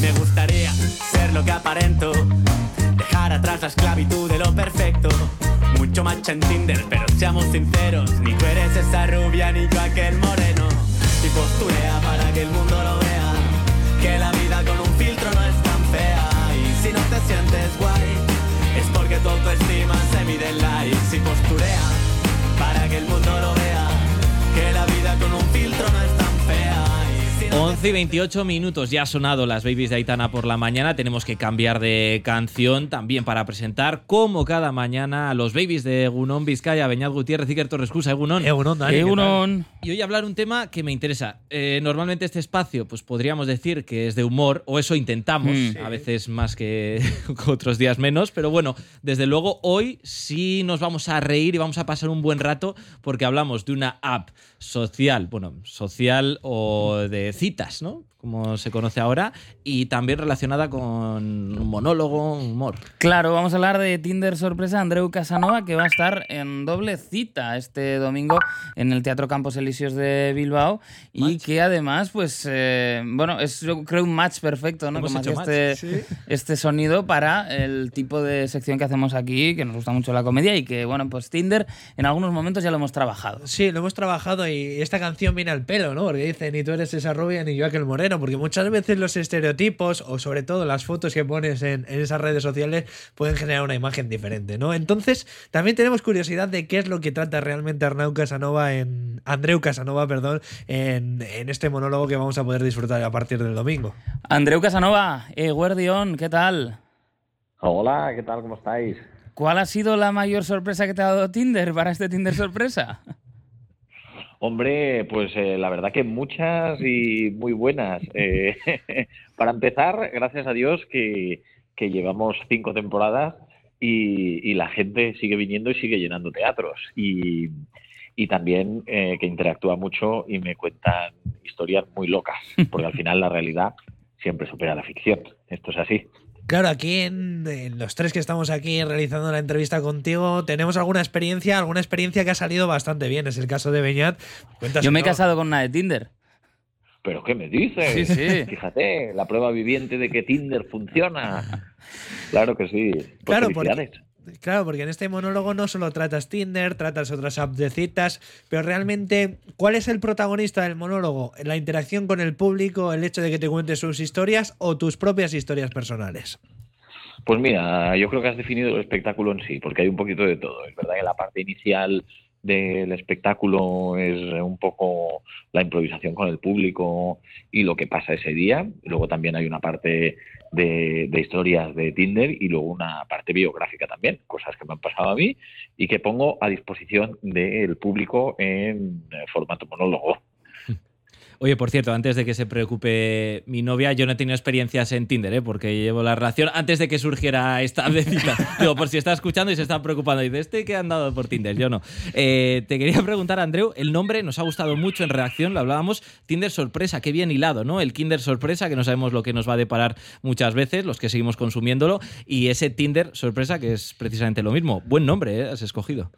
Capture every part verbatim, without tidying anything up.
me gustaría ser lo que aparento, dejar atrás la esclavitud de lo perfecto. Mucho match en Tinder, pero seamos sinceros, ni tú eres esa rubia ni yo aquel moreno. Y posturea para que el mundo lo vea, que la vida con un filtro no es tan fea. Y si no te sientes guay, es porque tu autoestima se mide en likes. Y posturea para que el mundo lo vea, que la vida con un filtro no es tan fea. once y veintiocho minutos, ya ha sonado Las Babies de Aitana por la mañana. Tenemos que cambiar de canción también para presentar, como cada mañana, a los Babies de Egunon, Vizcaya, Beñat Gutiérrez, Iker Torrescusa. Egunon. Egunon, Dani, Egunon. Y hoy hablar un tema que me interesa. Eh, normalmente este espacio, pues podríamos decir que es de humor, o eso intentamos, mm. a veces más que otros días menos, pero bueno, desde luego hoy sí nos vamos a reír y vamos a pasar un buen rato, porque hablamos de una app social, bueno, social o de citas, ¿no? Como se conoce ahora, y también relacionada con un monólogo, un humor. Claro, vamos a hablar de Tinder Sorpresa, Andreu Casanova, que va a estar en doble cita este domingo en el Teatro Campos Elíseos de Bilbao, y match. Que además, pues, eh, bueno, es yo creo un match perfecto, ¿no? Como este, ¿sí? este sonido para el tipo de sección que hacemos aquí, que nos gusta mucho la comedia, y que, bueno, pues Tinder en algunos momentos ya lo hemos trabajado. Sí, lo hemos trabajado, y esta canción viene al pelo, ¿no? Porque dice, ni tú eres esa rubia ni yo aquel moreno. Porque muchas veces los estereotipos, o sobre todo las fotos que pones en, en esas redes sociales, pueden generar una imagen diferente, ¿no? Entonces, también tenemos curiosidad de qué es lo que trata realmente Arnau Casanova en, Andreu Casanova, perdón, en, en este monólogo que vamos a poder disfrutar a partir del domingo. Andreu Casanova, eh, Guardión, ¿qué tal? Hola, ¿qué tal? ¿Cómo estáis? ¿Cuál ha sido la mayor sorpresa que te ha dado Tinder para este Tinder Sorpresa? Hombre, pues eh, la verdad que muchas y muy buenas. Eh, para empezar, gracias a Dios que, que llevamos cinco temporadas y, y la gente sigue viniendo y sigue llenando teatros. Y, y también eh, que interactúa mucho y me cuentan historias muy locas, porque al final la realidad siempre supera la ficción. Esto es así. Claro, aquí en, en los tres que estamos aquí realizando la entrevista contigo, tenemos alguna experiencia, alguna experiencia que ha salido bastante bien. Es el caso de Beñat. Yo me he casado con una de Tinder. ¿Pero qué me dices? Sí, sí. Fíjate, la prueba viviente de que Tinder funciona. Claro que sí. Pues claro, porque, claro, porque en este monólogo no solo tratas Tinder, tratas otras apps de citas, pero realmente, ¿cuál es el protagonista del monólogo? ¿La interacción con el público, el hecho de que te cuentes sus historias o tus propias historias personales? Pues mira, yo creo que has definido el espectáculo en sí, porque hay un poquito de todo. Es verdad que la parte inicial del espectáculo es un poco la improvisación con el público y lo que pasa ese día. Luego también hay una parte de, de historias de Tinder y luego una parte biográfica también, cosas que me han pasado a mí y que pongo a disposición del público en formato monólogo. Oye, por cierto, antes de que se preocupe mi novia, yo no he tenido experiencias en Tinder, ¿eh? Porque llevo la relación antes de que surgiera esta vecina. Digo, por si está escuchando y se está preocupando. Y dice, este que ha andado por Tinder, yo no. Eh, te quería preguntar, Andreu, el nombre nos ha gustado mucho en redacción, lo hablábamos, Tinder Sorpresa, qué bien hilado, ¿no? El Kinder Sorpresa, que no sabemos lo que nos va a deparar muchas veces, los que seguimos consumiéndolo, y ese Tinder Sorpresa, que es precisamente lo mismo. Buen nombre, ¿eh? Has escogido.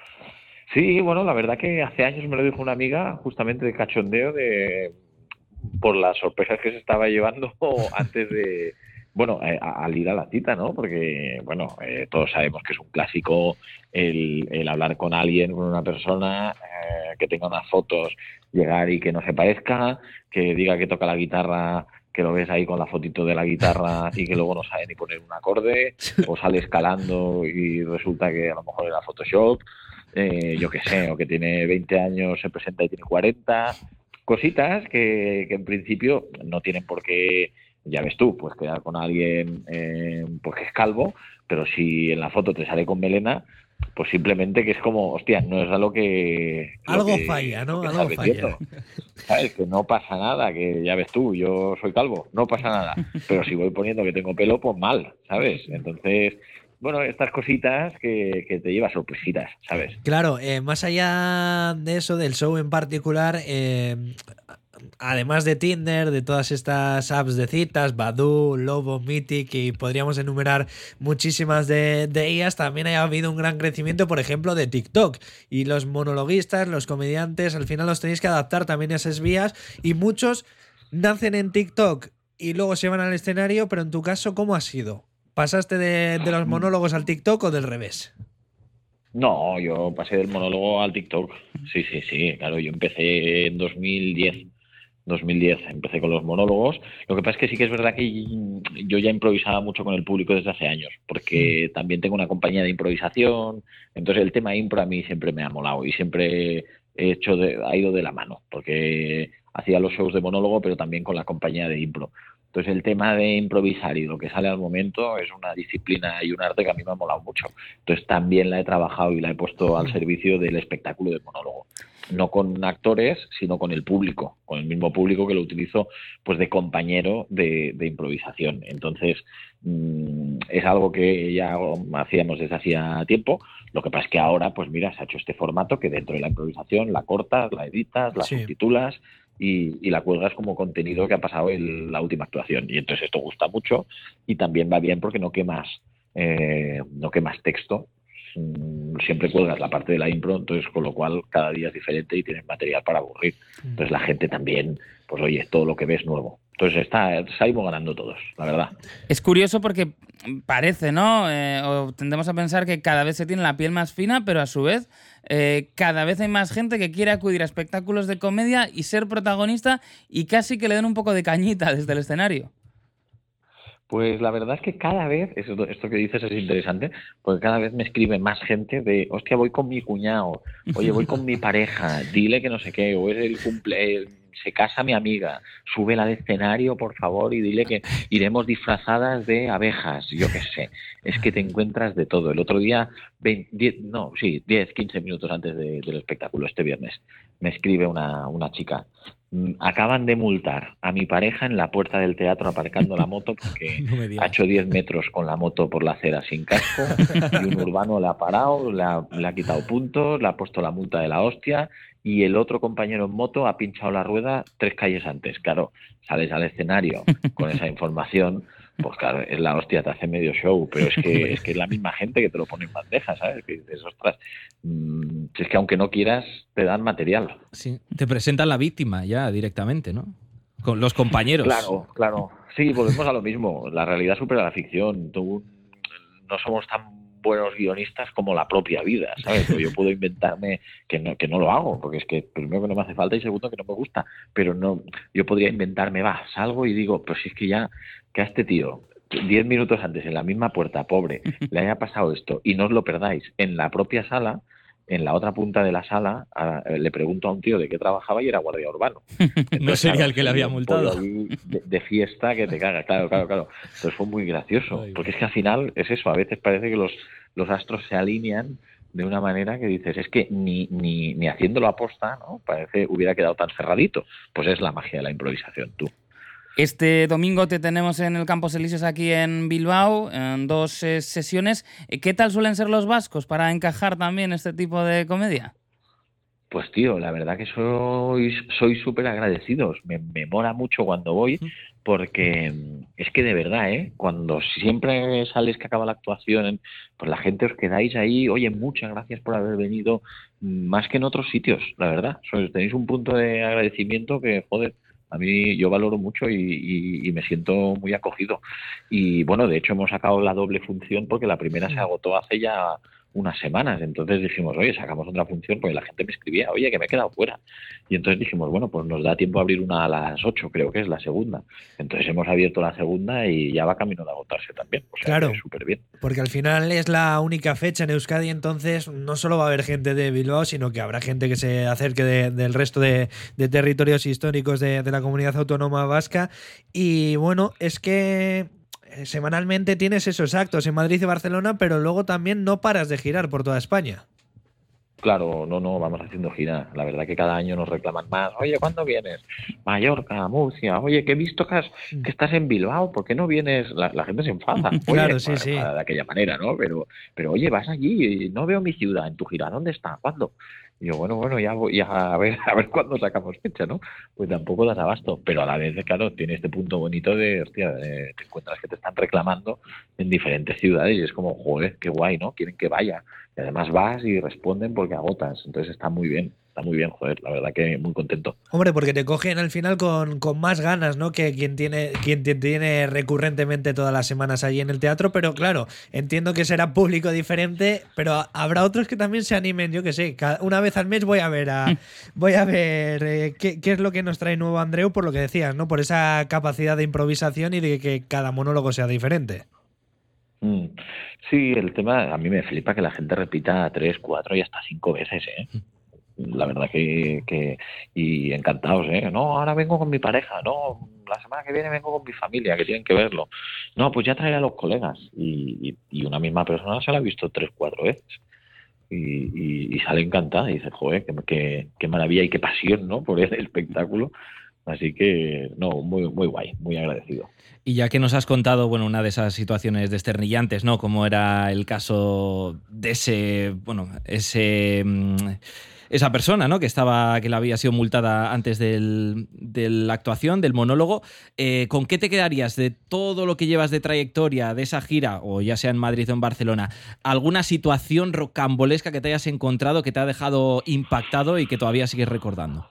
Sí, bueno, la verdad que hace años me lo dijo una amiga justamente de cachondeo de por las sorpresas que se estaba llevando antes de, bueno, eh, al ir a la cita, ¿no? Porque, bueno, eh, todos sabemos que es un clásico el, el hablar con alguien, con una persona, eh, que tenga unas fotos, llegar y que no se parezca, que diga que toca la guitarra, que lo ves ahí con la fotito de la guitarra y que luego no sabe ni poner un acorde, o sale escalando y resulta que a lo mejor era Photoshop. Eh, yo qué sé, o que tiene veinte años, se presenta y tiene cuarenta, cositas que, que en principio no tienen por qué, ya ves tú, pues quedar con alguien eh, pues que es calvo, pero si en la foto te sale con melena, pues simplemente que es como, hostia, no es a lo que... Algo lo que, falla, ¿no? Algo falla. ¿Sabes? Que no pasa nada, que ya ves tú, yo soy calvo, no pasa nada, pero si voy poniendo que tengo pelo, pues mal, ¿sabes? Entonces... Bueno, estas cositas que, que te lleva sorpresitas, ¿sabes? Claro, eh, más allá de eso, del show en particular, eh, además de Tinder, de todas estas apps de citas, Badoo, Lobo, Mythic, y podríamos enumerar muchísimas de, de ellas, también ha habido un gran crecimiento, por ejemplo, de TikTok. Y los monologuistas, los comediantes, al final los tenéis que adaptar también a esas vías, y muchos nacen en TikTok y luego se van al escenario, pero en tu caso, ¿cómo ha sido? ¿Pasaste de, de los monólogos al TikTok o del revés? No, yo pasé del monólogo al TikTok. Sí, sí, sí, claro, yo empecé en dos mil diez. dos mil diez empecé con los monólogos. Lo que pasa es que sí que es verdad que yo ya improvisaba mucho con el público desde hace años, porque también tengo una compañía de improvisación, entonces el tema impro a mí siempre me ha molado y siempre he hecho de, ha ido de la mano, porque hacía los shows de monólogo, pero también con la compañía de impro. Entonces el tema de improvisar y lo que sale al momento es una disciplina y un arte que a mí me ha molado mucho. Entonces también la he trabajado y la he puesto al servicio del espectáculo de monólogo. No con actores, sino con el público, con el mismo público que lo utilizo pues de compañero de, de improvisación. Entonces mmm, es algo que ya hacíamos desde hacía tiempo. Lo que pasa es que ahora, pues mira, se ha hecho este formato que dentro de la improvisación la cortas, la editas, la sí. subtitulas y, y la cuelgas como contenido que ha pasado en la última actuación. Y entonces esto gusta mucho y también va bien porque no quemas, eh, no quemas texto. Siempre cuelgas la parte de la impro, entonces con lo cual cada día es diferente y tienes material para aburrir. Entonces la gente también, pues oye, todo lo que ves nuevo. Entonces está, salimos ganando todos, la verdad. Es curioso porque parece, ¿no? Eh, o tendemos a pensar que cada vez se tiene la piel más fina, pero a su vez eh, cada vez hay más gente que quiere acudir a espectáculos de comedia y ser protagonista y casi que le den un poco de cañita desde el escenario. Pues la verdad es que cada vez, esto, esto que dices es interesante, porque cada vez me escribe más gente de, hostia, voy con mi cuñado, oye, voy con mi pareja, dile que no sé qué, o es el cumple, se casa mi amiga, súbela al escenario, por favor, y dile que iremos disfrazadas de abejas, yo qué sé. Es que te encuentras de todo. El otro día, veinte, diez, no, sí, diez, quince minutos antes de, del espectáculo, este viernes, me escribe una, una chica. Acaban de multar a mi pareja en la puerta del teatro aparcando la moto porque no ha hecho diez metros con la moto por la acera sin casco y un urbano le ha parado, le ha, le ha quitado puntos, le ha puesto la multa de la hostia y el otro compañero en moto ha pinchado la rueda tres calles antes. Claro, sales al escenario con esa información, pues claro, es la hostia, te hace medio show, pero es que es que es la misma gente que te lo pone en bandeja, ¿sabes? Que dices, ostras, mmm, es que aunque no quieras, te dan material. Sí, te presentan la víctima ya directamente, ¿no? Con los compañeros. Claro, claro. Sí, volvemos a lo mismo. La realidad supera la ficción. Tú, no somos tan buenos guionistas como la propia vida, ¿sabes? Pues yo puedo inventarme, que no, que no lo hago, porque es que primero que no me hace falta y segundo que no me gusta, pero no, yo podría inventarme, va, salgo y digo, pues si es que ya, que a este tío, diez minutos antes en la misma puerta, pobre, le haya pasado esto y no os lo perdáis, en la propia sala, en la otra punta de la sala, a, le pregunto a un tío de qué trabajaba y era guardia urbano. Entonces, no sería claro, el que le había multado. De, de fiesta que te caga, claro, claro, claro. Entonces fue muy gracioso, porque es que al final es eso, a veces parece que los, los astros se alinean de una manera que dices, es que ni, ni, ni haciéndolo aposta, ¿no? Parece hubiera quedado tan cerradito. Pues es la magia de la improvisación, tú. Este domingo te tenemos en el Campos Elíseos aquí en Bilbao, en dos eh, sesiones. ¿Qué tal suelen ser los vascos para encajar también este tipo de comedia? Pues tío, la verdad que soy soy súper agradecidos. Me, me mola mucho cuando voy porque es que de verdad, ¿eh? Cuando siempre sales que acaba la actuación, pues la gente os quedáis ahí, oye, muchas gracias por haber venido, más que en otros sitios, la verdad. Sois, tenéis un punto de agradecimiento que, joder, a mí yo valoro mucho y, y, y me siento muy acogido. Y bueno, de hecho hemos sacado la doble función porque la primera se agotó hace ya unas semanas. Entonces dijimos, oye, sacamos otra función, porque la gente me escribía, oye, que me he quedado fuera. Y entonces dijimos, bueno, pues nos da tiempo a abrir una a las ocho, creo que es la segunda. Entonces hemos abierto la segunda y ya va camino de agotarse también. O sea, claro, súper bien. Porque al final es la única fecha en Euskadi, entonces no solo va a haber gente de Bilbao, sino que habrá gente que se acerque de, del resto de, de territorios históricos de, de la comunidad autónoma vasca. Y bueno, es que semanalmente tienes esos actos en Madrid y Barcelona, pero luego también no paras de girar por toda España. Claro, no, no, vamos haciendo gira. La verdad que cada año nos reclaman más. Oye, ¿cuándo vienes? Mallorca, Murcia. Oye, que he visto que, has, que estás en Bilbao. ¿Por qué no vienes? La, la gente se enfada. Oye, claro, sí, para, sí. Para, de aquella manera, ¿no? Pero, pero oye, vas allí y no veo mi ciudad en tu gira. ¿Dónde está? ¿Cuándo? Y yo, bueno, bueno, ya voy a ver, a ver cuándo sacamos fecha, ¿no? Pues tampoco das abasto. Pero a la vez, claro, tiene este punto bonito de, hostia, eh, te encuentras que te están reclamando en diferentes ciudades y es como, joder, qué guay, ¿no? Quieren que vaya. Y además vas y responden porque agotas. Entonces está muy bien. está muy bien, joder, la verdad que muy contento. Hombre, porque te cogen al final con, con más ganas, ¿no? Que quien tiene, quien te tiene recurrentemente todas las semanas allí en el teatro, pero claro, entiendo que será público diferente, pero habrá otros que también se animen, yo que sé, cada, una vez al mes voy a ver a, voy a ver eh, qué, qué es lo que nos trae nuevo Andreu, por lo que decías, ¿no? Por esa capacidad de improvisación y de que cada monólogo sea diferente. Mm. Sí, el tema, a mí me flipa que la gente repita tres, cuatro y hasta cinco veces, ¿eh? La verdad que, que y encantados, ¿eh? No, ahora vengo con mi pareja, no, la semana que viene vengo con mi familia, que tienen que verlo. No, pues ya traeré a los colegas. Y, y, y una misma persona se la ha visto tres, cuatro veces. Y, y, y sale encantada y dice, joder, qué, qué, qué maravilla y qué pasión, ¿no? Por el espectáculo. Así que, no, muy, muy guay, muy agradecido. Y ya que nos has contado, bueno, una de esas situaciones desternillantes, ¿no? Como era el caso de ese, bueno, ese... Mmm, esa persona, ¿no? Que estaba, que la había sido multada antes del, de la actuación, del monólogo. Eh, ¿Con qué te quedarías de todo lo que llevas de trayectoria de esa gira, o ya sea en Madrid o en Barcelona? ¿Alguna situación rocambolesca que te hayas encontrado que te ha dejado impactado y que todavía sigues recordando?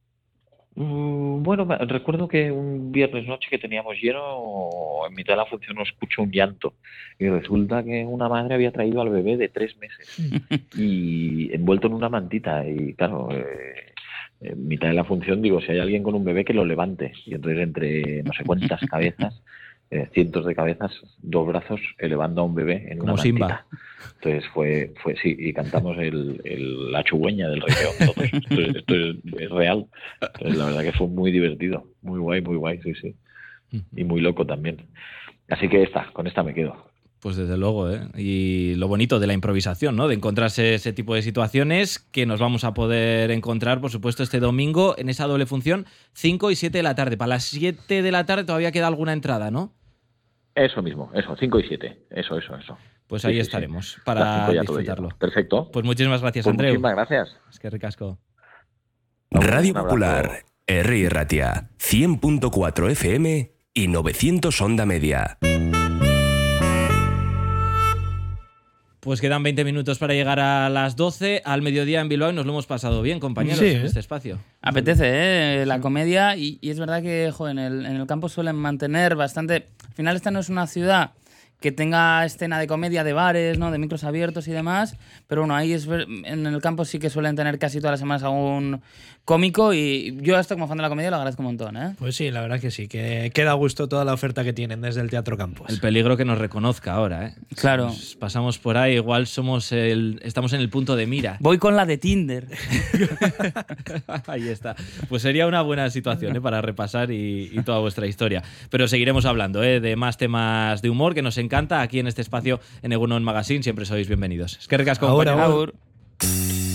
Bueno, recuerdo que un viernes noche que teníamos lleno, en mitad de la función nos escucho un llanto y resulta que una madre había traído al bebé de tres meses y envuelto en una mantita y claro, eh, en mitad de la función digo, si hay alguien con un bebé que lo levante y entonces entre no sé cuántas cabezas, eh, cientos de cabezas, dos brazos elevando a un bebé en como una Simba. mantita. Entonces fue, fue sí, y cantamos el, el, la chugüeña del Rey León. Entonces, esto, es, esto es, es real. Entonces, la verdad que fue muy divertido, muy guay, muy guay, sí, sí. Y muy loco también. Así que esta, con esta me quedo. Pues desde luego, ¿eh? Y lo bonito de la improvisación, ¿no? De encontrarse ese tipo de situaciones que nos vamos a poder encontrar, por supuesto, este domingo en esa doble función, cinco y siete de la tarde. Para las siete de la tarde todavía queda alguna entrada, ¿no? Eso mismo, eso, cinco y siete. Eso, eso, eso. Pues sí, ahí sí, estaremos sí. para disfrutarlo. Perfecto. Pues muchísimas gracias, pues Andreu. Muchísimas gracias. Es que ricasco. Radio Popular, Herri y Ratia, cien punto cuatro F M y novecientos Onda Media. Pues quedan veinte minutos para llegar a las doce, al mediodía en Bilbao, y nos lo hemos pasado bien, compañeros, sí, en ¿eh? este espacio. Apetece, ¿eh? La comedia, y, y es verdad que jo, en, el, en el campo suelen mantener bastante... Al final esta no es una ciudad que tenga escena de comedia de bares, ¿no? De micros abiertos y demás, pero bueno, ahí es ver, en el campo sí que suelen tener casi todas las semanas algún cómico, y yo esto como fan de la comedia lo agradezco un montón, ¿eh? Pues sí, la verdad que sí, que queda a gusto toda la oferta que tienen desde el Teatro Campos. El peligro que nos reconozca ahora, ¿eh? Claro. Si nos pasamos por ahí, igual somos el, estamos en el punto de mira. Voy con la de Tinder. Ahí está. Pues sería una buena situación, ¿eh? Para repasar y, y toda vuestra historia. Pero seguiremos hablando, ¿eh? De más temas de humor que nos encanta aquí en este espacio en Egunon Magazine. Siempre sois bienvenidos. Es que ricasco, Ahora, compañeros. Agur.